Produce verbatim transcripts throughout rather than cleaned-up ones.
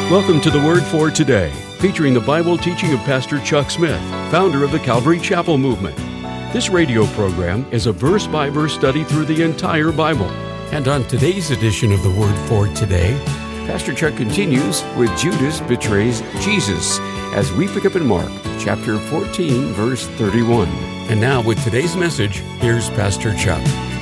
Welcome to the Word for Today, featuring the Bible teaching of Pastor Chuck Smith, founder of the Calvary Chapel Movement. This radio program is a verse-by-verse study through the entire Bible. And on today's edition of the Word for Today, Pastor Chuck continues with Judas betrays Jesus as we pick up in Mark chapter fourteen, verse thirty-one. And now with today's message, here's Pastor Chuck.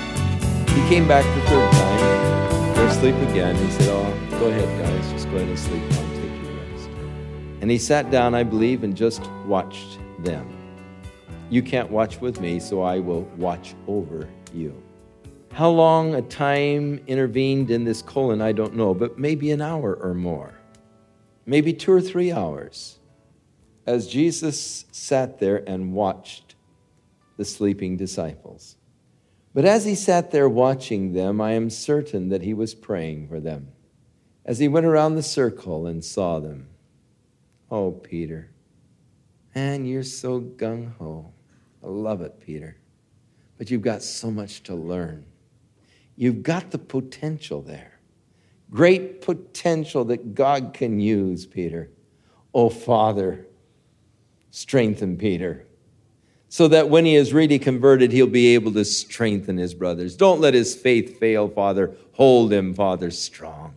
He came back the third time. They're asleep again. He said, oh, go ahead, guys. Just go ahead and sleep now. Take your rest. And he sat down, I believe, and just watched them. You can't watch with me, so I will watch over you. How long a time intervened in this colon, I don't know, but maybe an hour or more. Maybe two or three hours. As Jesus sat there and watched the sleeping disciples. But as he sat there watching them, I am certain that he was praying for them. As he went around the circle and saw them. Oh, Peter. Man, you're so gung-ho. I love it, Peter. But you've got so much to learn. You've got the potential there. Great potential that God can use, Peter. Oh, Father, strengthen Peter. So that when he is really converted, he'll be able to strengthen his brothers. Don't let his faith fail, Father. Hold him, Father, strong.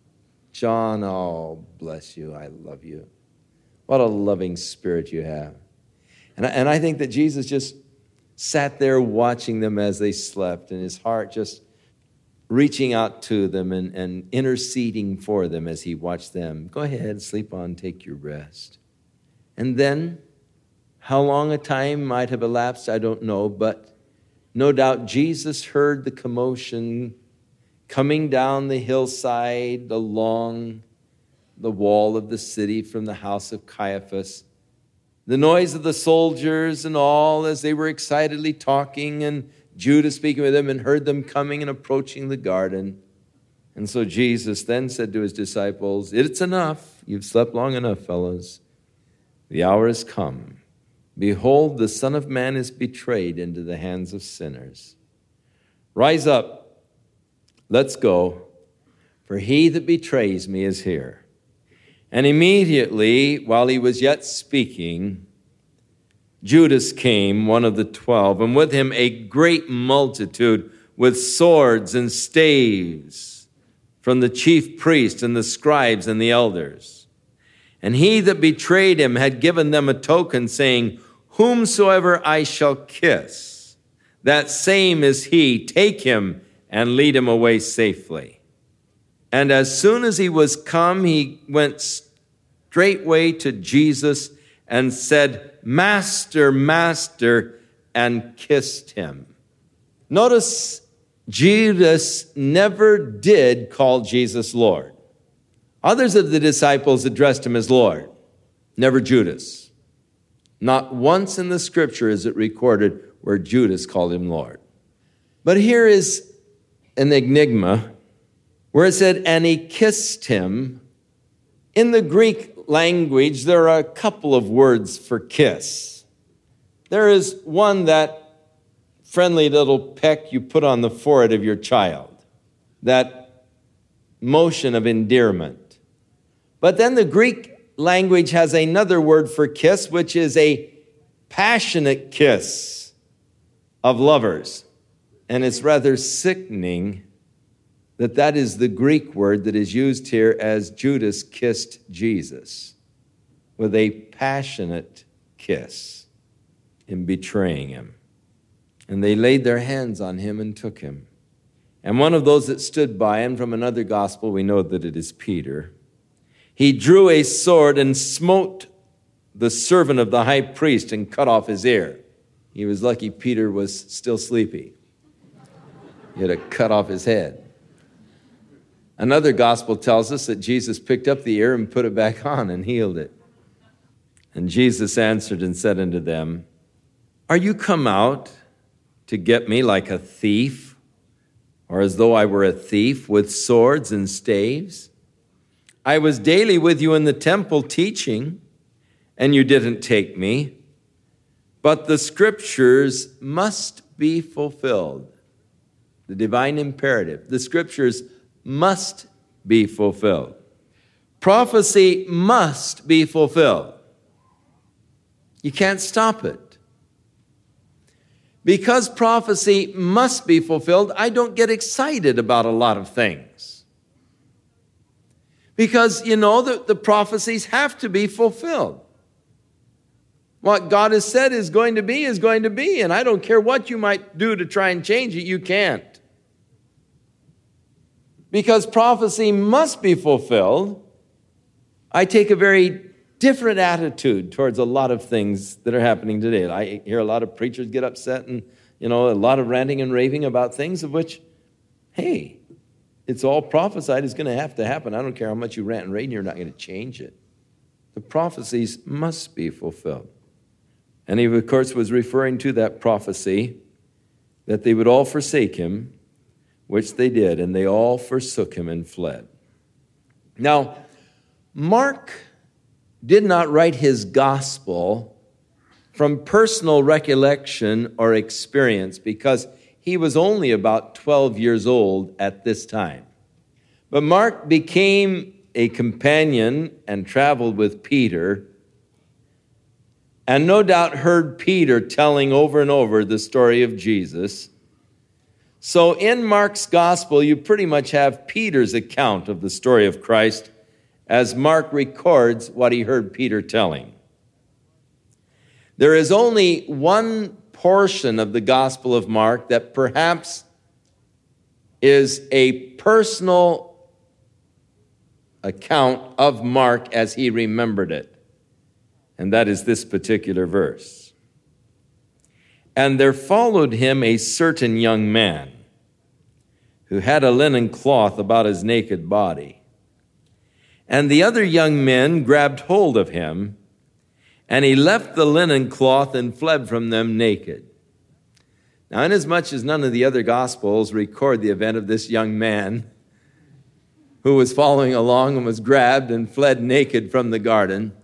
John, oh, bless you. I love you. What a loving spirit you have. And I, and I think that Jesus just sat there watching them as they slept, and his heart just reaching out to them and, and interceding for them as he watched them. Go ahead, sleep on, take your rest. And then, how long a time might have elapsed, I don't know, but no doubt Jesus heard the commotion coming down the hillside along the wall of the city from the house of Caiaphas. The noise of the soldiers and all as they were excitedly talking, and Judas speaking with them, and heard them coming and approaching the garden. And so Jesus then said to his disciples, it's enough. You've slept long enough, fellows. The hour has come. Behold, the Son of Man is betrayed into the hands of sinners. Rise up, let's go, for he that betrays me is here. And immediately, while he was yet speaking, Judas came, one of the twelve, and with him a great multitude with swords and staves from the chief priests and the scribes and the elders. And he that betrayed him had given them a token, saying, whomsoever I shall kiss, that same is he. Take him and lead him away safely. And as soon as he was come, he went straightway to Jesus and said, Master, Master, and kissed him. Notice Judas never did call Jesus Lord. Others of the disciples addressed him as Lord, never Judas. Not once in the scripture is it recorded where Judas called him Lord. But here is an enigma where it said, and he kissed him. In the Greek language, there are a couple of words for kiss. There is one, that friendly little peck you put on the forehead of your child, that motion of endearment. But then the Greek language has another word for kiss, which is a passionate kiss of lovers. And it's rather sickening that that is the Greek word that is used here as Judas kissed Jesus, with a passionate kiss in betraying him. And they laid their hands on him and took him. And one of those that stood by him, from another gospel, we know that it is Peter, he drew a sword and smote the servant of the high priest and cut off his ear. He was lucky Peter was still sleepy. He had to cut off his head. Another gospel tells us that Jesus picked up the ear and put it back on and healed it. And Jesus answered and said unto them, are you come out to get me like a thief, or as though I were a thief with swords and staves? I was daily with you in the temple teaching, and you didn't take me. But the scriptures must be fulfilled. The divine imperative. The scriptures must be fulfilled. Prophecy must be fulfilled. You can't stop it. Because prophecy must be fulfilled, I don't get excited about a lot of things. Because, you know, the, the prophecies have to be fulfilled. What God has said is going to be is going to be, and I don't care what you might do to try and change it, you can't. Because prophecy must be fulfilled, I take a very different attitude towards a lot of things that are happening today. I hear a lot of preachers get upset and, you know, a lot of ranting and raving about things of which, hey, it's all prophesied is going to have to happen. I don't care how much you rant and rave, you're not going to change it. The prophecies must be fulfilled. And he, of course, was referring to that prophecy that they would all forsake him, which they did, and they all forsook him and fled. Now, Mark did not write his gospel from personal recollection or experience because he was only about twelve years old at this time. But Mark became a companion and traveled with Peter, and no doubt heard Peter telling over and over the story of Jesus. So in Mark's gospel, you pretty much have Peter's account of the story of Christ as Mark records what he heard Peter telling. There is only one portion of the Gospel of Mark that perhaps is a personal account of Mark as he remembered it. And that is this particular verse. And there followed him a certain young man who had a linen cloth about his naked body. And the other young men grabbed hold of him, and he left the linen cloth and fled from them naked. Now, inasmuch as none of the other Gospels record the event of this young man who was following along and was grabbed and fled naked from the garden,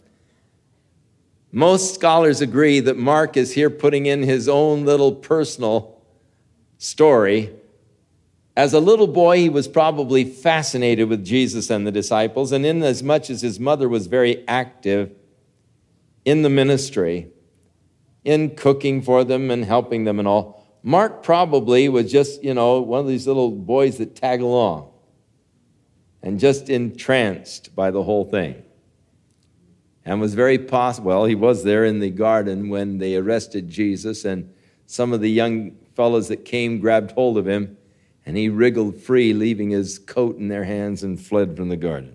most scholars agree that Mark is here putting in his own little personal story. As a little boy, he was probably fascinated with Jesus and the disciples, and inasmuch as his mother was very active in the ministry, in cooking for them and helping them and all, Mark probably was just, you know, one of these little boys that tag along and just entranced by the whole thing. And was very possible, well, he was there in the garden when they arrested Jesus, and some of the young fellows that came grabbed hold of him, and he wriggled free, leaving his coat in their hands, and fled from the garden.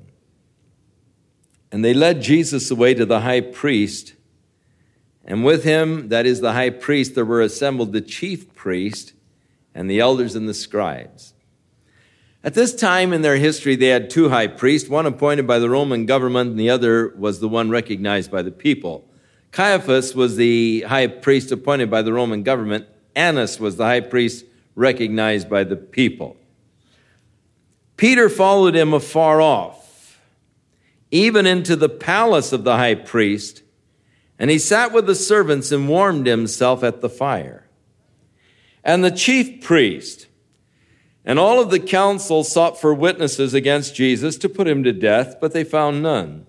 And they led Jesus away to the high priest, and with him, that is the high priest, there were assembled the chief priest and the elders and the scribes. At this time in their history, they had two high priests, one appointed by the Roman government, and the other was the one recognized by the people. Caiaphas was the high priest appointed by the Roman government. Annas was the high priest recognized by the people. Peter followed him afar off, even into the palace of the high priest, and he sat with the servants and warmed himself at the fire. And the chief priest and all of the council sought for witnesses against Jesus to put him to death, but they found none.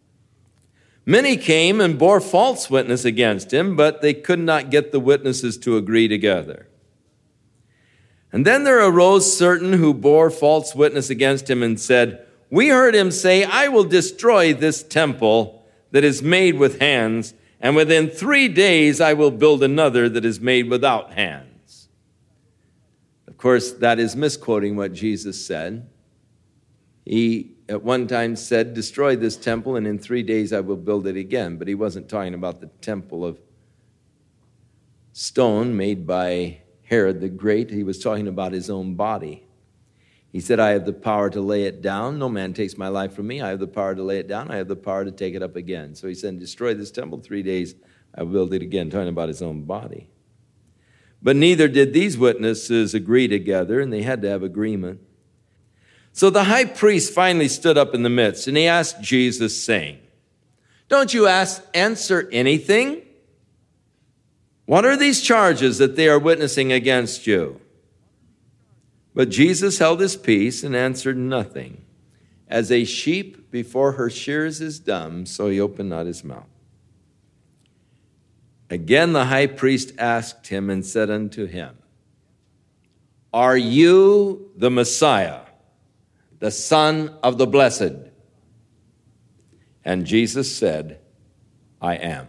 Many came and bore false witness against him, but they could not get the witnesses to agree together. And then there arose certain who bore false witness against him and said, "We heard him say, 'I will destroy this temple that is made with hands, and within three days I will build another that is made without hands.'" Of course, that is misquoting what Jesus said. He at one time said, "Destroy this temple, and in three days I will build it again." But he wasn't talking about the temple of stone made by Herod the Great. He was talking about his own body. He said, "I have the power to lay it down. No man takes my life from me. I have the power to lay it down. I have the power to take it up again." So he said, "Destroy this temple, three days I will build it again," talking about his own body. But neither did these witnesses agree together, and they had to have agreement. So the high priest finally stood up in the midst, and he asked Jesus, saying, "Don't you ask, answer anything? What are these charges that they are witnessing against you?" But Jesus held his peace and answered nothing. As a sheep before her shears is dumb, so he opened not his mouth. Again the high priest asked him and said unto him, Are you the Messiah, the Son of the Blessed? And Jesus said, I am.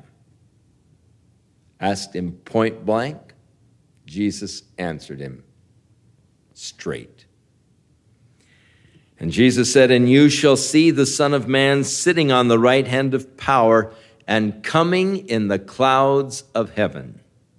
Asked him point blank, Jesus answered him straight. And Jesus said, And you shall see the Son of Man sitting on the right hand of power and coming in the clouds of heaven.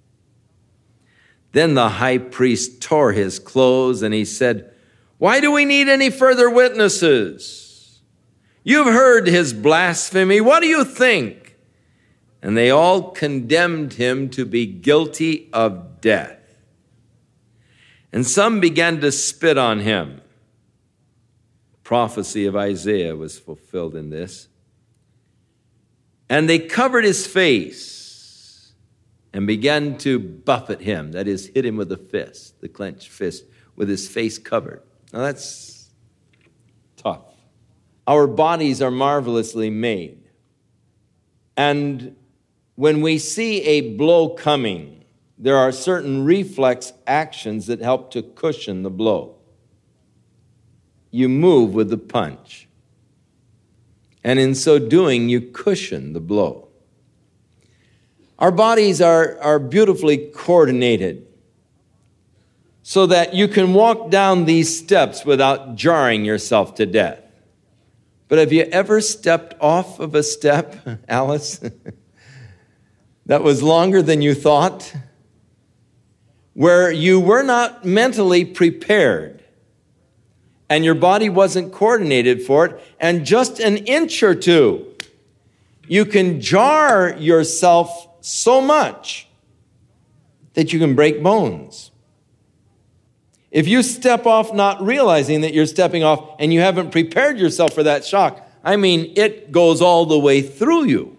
Then the high priest tore his clothes and he said, Why do we need any further witnesses? You've heard his blasphemy. What do you think? And they all condemned him to be guilty of death. And some began to spit on him. Prophecy of Isaiah was fulfilled in this. And they covered his face and began to buffet him, that is, hit him with a fist, the clenched fist, with his face covered. Now that's tough. Our bodies are marvelously made. And when we see a blow coming, there are certain reflex actions that help to cushion the blow. You move with the punch. And in so doing, you cushion the blow. Our bodies are, are beautifully coordinated so that you can walk down these steps without jarring yourself to death. But have you ever stepped off of a step, Alice, that was longer than you thought? Where you were not mentally prepared and your body wasn't coordinated for it, and just an inch or two, you can jar yourself so much that you can break bones. If you step off not realizing that you're stepping off and you haven't prepared yourself for that shock, I mean, it goes all the way through you.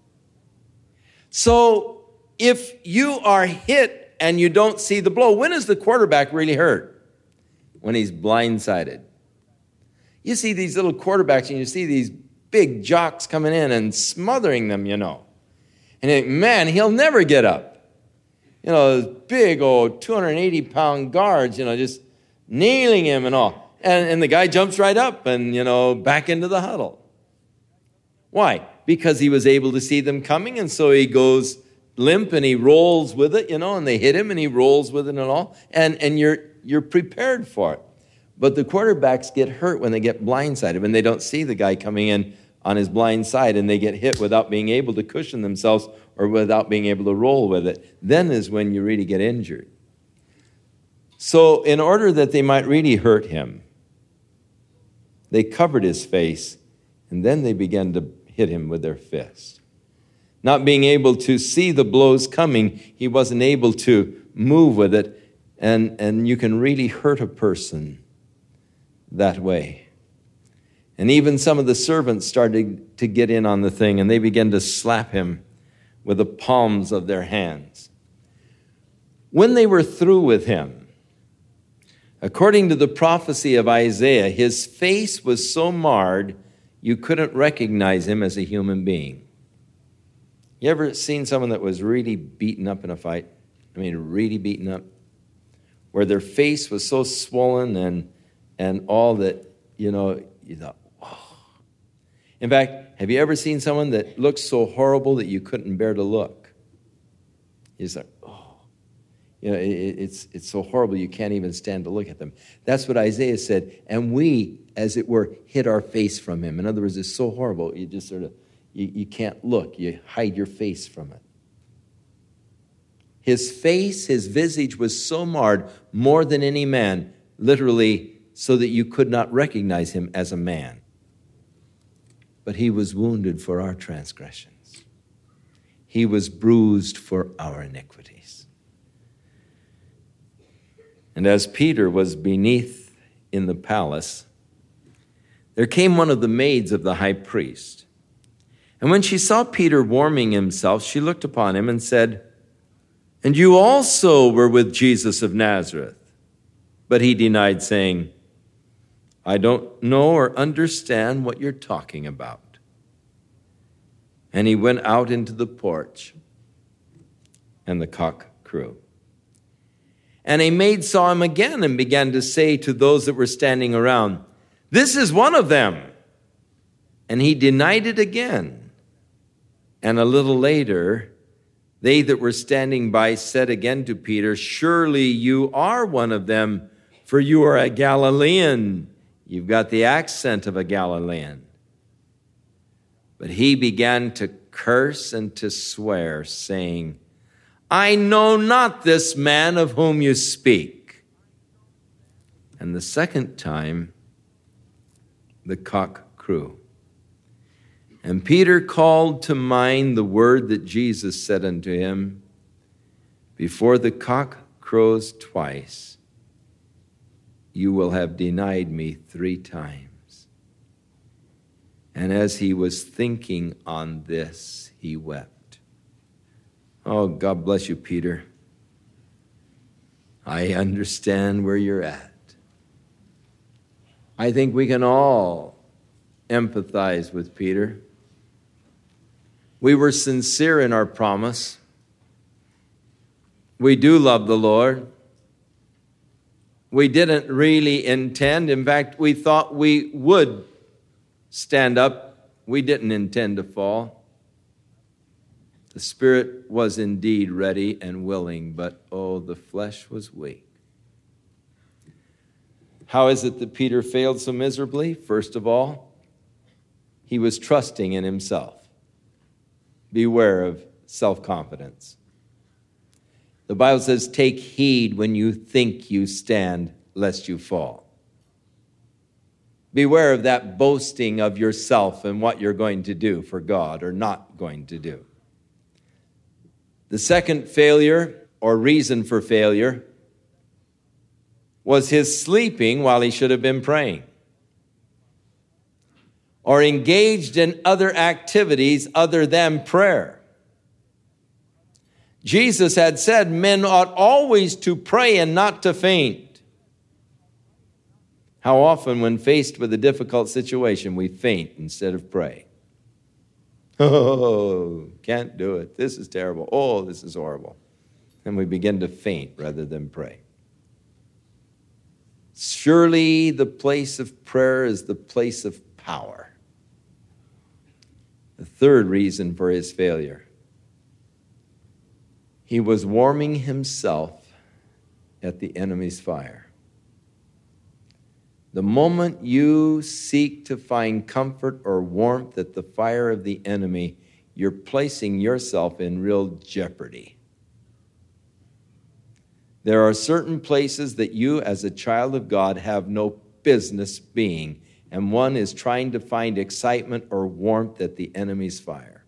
So if you are hit and you don't see the blow, when is the quarterback really hurt? When he's blindsided. You see these little quarterbacks and you see these big jocks coming in and smothering them, you know. And you think, man, he'll never get up. You know, those big old two hundred eighty pound guards, you know, just nailing him and all. And, and the guy jumps right up and, you know, back into the huddle. Why? Because he was able to see them coming, and so he goes limp and he rolls with it, you know, and they hit him and he rolls with it and all. And, and you're You're prepared for it. But the quarterbacks get hurt when they get blindsided, when they don't see the guy coming in on his blind side and they get hit without being able to cushion themselves or without being able to roll with it. Then is when you really get injured. So in order that they might really hurt him, they covered his face and then they began to hit him with their fists. Not being able to see the blows coming, he wasn't able to move with it. And, and you can really hurt a person that way. And even some of the servants started to get in on the thing, and they began to slap him with the palms of their hands. When they were through with him, according to the prophecy of Isaiah, his face was so marred you couldn't recognize him as a human being. You ever seen someone that was really beaten up in a fight? I mean, really beaten up? Where their face was so swollen and and all that, you know, you thought, oh. In fact, have you ever seen someone that looked so horrible that you couldn't bear to look? You just like, oh. You know, it, it's, it's so horrible you can't even stand to look at them. That's what Isaiah said. And we, as it were, hid our face from him. In other words, it's so horrible, you just sort of, you, you can't look. You hide your face from it. His face, his visage was so marred, more than any man, literally so that you could not recognize him as a man. But he was wounded for our transgressions. He was bruised for our iniquities. And as Peter was beneath in the palace, there came one of the maids of the high priest. And when she saw Peter warming himself, she looked upon him and said, "And you also were with Jesus of Nazareth." But he denied, saying, I don't know or understand what you're talking about." And he went out into the porch, and the cock crew. And a maid saw him again and began to say to those that were standing around, "This is one of them." And he denied it again. And a little later, they that were standing by said again to Peter, "Surely you are one of them, for you are a Galilean." You've got the accent of a Galilean. But he began to curse and to swear, saying, "I know not this man of whom you speak." And the second time, the cock crew. And Peter called to mind the word that Jesus said unto him, "Before the cock crows twice, you will have denied me three times." And as he was thinking on this, he wept. Oh, God bless you, Peter. I understand where you're at. I think we can all empathize with Peter. We were sincere in our promise. We do love the Lord. We didn't really intend. In fact, we thought we would stand up. We didn't intend to fall. The spirit was indeed ready and willing, but oh, the flesh was weak. How is it that Peter failed so miserably? First of all, he was trusting in himself. Beware of self-confidence. The Bible says, "Take heed when you think you stand, lest you fall." Beware of that boasting of yourself and what you're going to do for God or not going to do. The second failure, or reason for failure, was his sleeping while he should have been praying, or engaged in other activities other than prayer. Jesus had said men ought always to pray and not to faint. How often when faced with a difficult situation, we faint instead of pray. Oh, can't do it. This is terrible. Oh, this is horrible. And we begin to faint rather than pray. Surely the place of prayer is the place of power. The third reason for his failure: he was warming himself at the enemy's fire. The moment you seek to find comfort or warmth at the fire of the enemy, you're placing yourself in real jeopardy. There are certain places that you, as a child of God, have no business being, and one is trying to find excitement or warmth at the enemy's fire.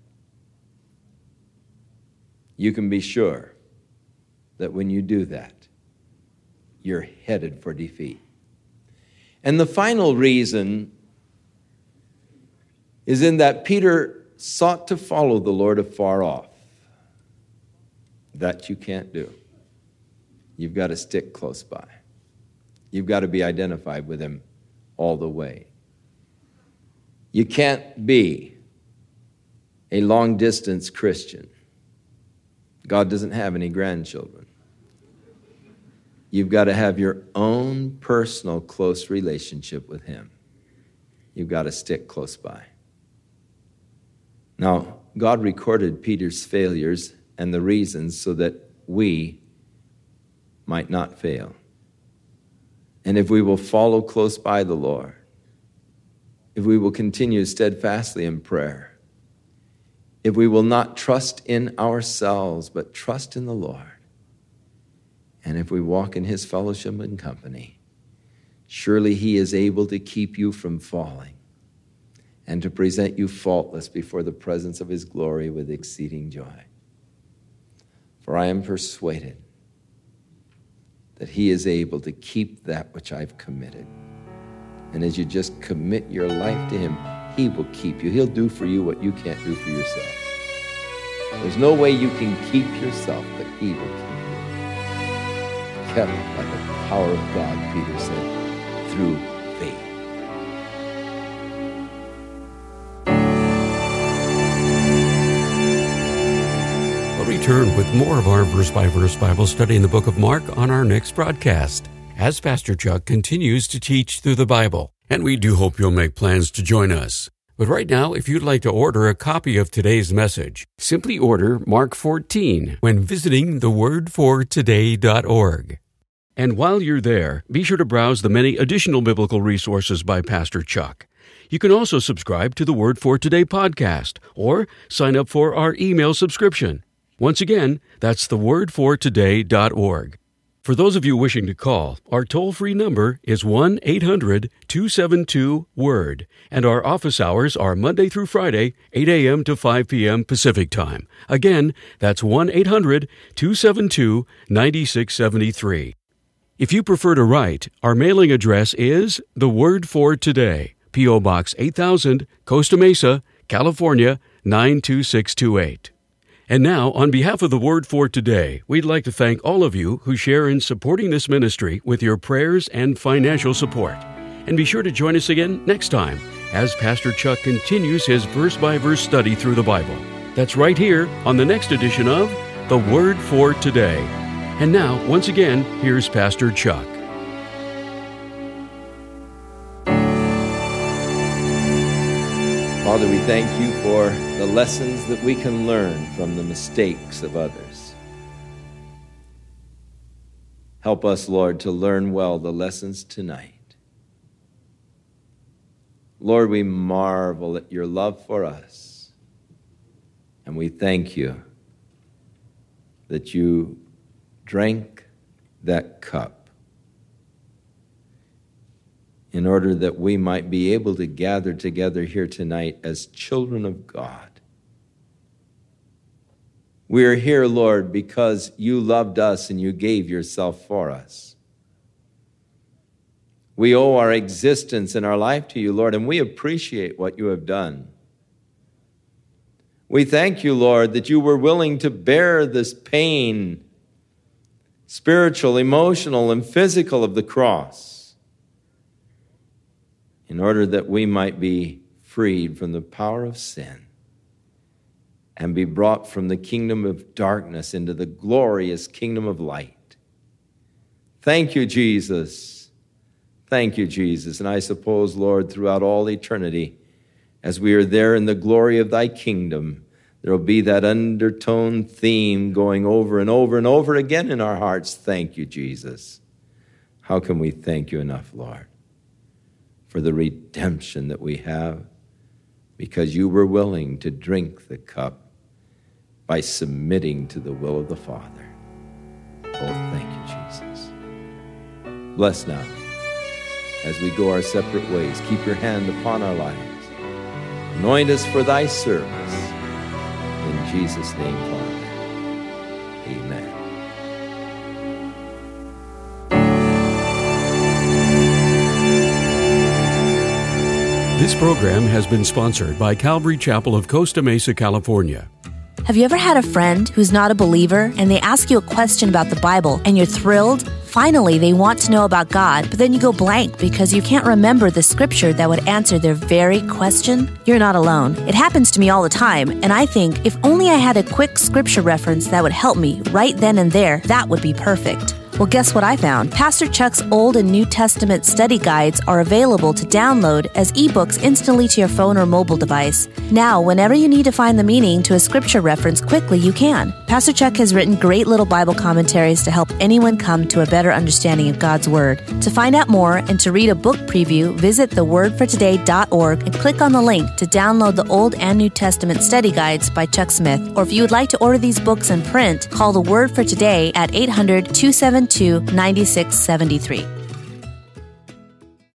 You can be sure that when you do that, you're headed for defeat. And the final reason is in that Peter sought to follow the Lord afar off. That you can't do. You've got to stick close by. You've got to be identified with him all the way. You can't be a long-distance Christian. God doesn't have any grandchildren. You've got to have your own personal close relationship with him. You've got to stick close by. Now, God recorded Peter's failures and the reasons so that we might not fail. And if we will follow close by the Lord, if we will continue steadfastly in prayer, if we will not trust in ourselves, but trust in the Lord, and if we walk in his fellowship and company, surely he is able to keep you from falling and to present you faultless before the presence of his glory with exceeding joy. For I am persuaded that he is able to keep that which I've committed. And as you just commit your life to him, he will keep you. He'll do for you what you can't do for yourself. There's no way you can keep yourself, but he will keep you. Kept by the power of God, Peter said, through faith. return with more of our verse-by-verse Bible study in the book of Mark on our next broadcast, as Pastor Chuck continues to teach through the Bible. And we do hope you'll make plans to join us. But right now, if you'd like to order a copy of today's message, simply order Mark fourteen when visiting the word for today dot org. And while you're there, be sure to browse the many additional biblical resources by Pastor Chuck. You can also subscribe to the Word for Today podcast or sign up for our email subscription. Once again, that's the word for today dot org. For those of you wishing to call, our toll-free number is one eight hundred two seven two word, and our office hours are Monday through Friday, eight a.m. to five p.m. Pacific Time. Again, that's one eight hundred two seven two nine six seven three. If you prefer to write, our mailing address is The Word for Today, P O. Box eight thousand, Costa Mesa, California, nine two six two eight. And now, on behalf of the Word for Today, we'd like to thank all of you who share in supporting this ministry with your prayers and financial support. And be sure to join us again next time as Pastor Chuck continues his verse-by-verse study through the Bible. That's right here on the next edition of The Word for Today. And now, once again, here's Pastor Chuck. Father, we thank you for the lessons that we can learn from the mistakes of others. Help us, Lord, to learn well the lessons tonight. Lord, we marvel at your love for us, and we thank you that you drank that cup in order that we might be able to gather together here tonight as children of God. We are here, Lord, because you loved us and you gave yourself for us. We owe our existence and our life to you, Lord, and we appreciate what you have done. We thank you, Lord, that you were willing to bear this pain, spiritual, emotional, and physical of the cross, in order that we might be freed from the power of sin and be brought from the kingdom of darkness into the glorious kingdom of light. Thank you, Jesus. Thank you, Jesus. And I suppose, Lord, throughout all eternity, as we are there in the glory of thy kingdom, there will be that undertone theme going over and over and over again in our hearts. Thank you, Jesus. How can we thank you enough, Lord, for the redemption that we have, because you were willing to drink the cup by submitting to the will of the Father. Oh, thank you, Jesus. Bless now as we go our separate ways. Keep your hand upon our lives. Anoint us for thy service. In Jesus' name, Father. Amen. This program has been sponsored by Calvary Chapel of Costa Mesa, California. Have you ever had a friend who's not a believer and they ask you a question about the Bible and you're thrilled? Finally, they want to know about God, but then you go blank because you can't remember the scripture that would answer their very question? You're not alone. It happens to me all the time, and I think if only I had a quick scripture reference that would help me right then and there, that would be perfect. Well, guess what I found? Pastor Chuck's Old and New Testament study guides are available to download as ebooks instantly to your phone or mobile device. Now, whenever you need to find the meaning to a scripture reference quickly, you can. Pastor Chuck has written great little Bible commentaries to help anyone come to a better understanding of God's Word. To find out more and to read a book preview, visit the word for today dot org and click on the link to download the Old and New Testament study guides by Chuck Smith. Or if you would like to order these books in print, call the Word for Today at eight hundred two seven two nine six seven three.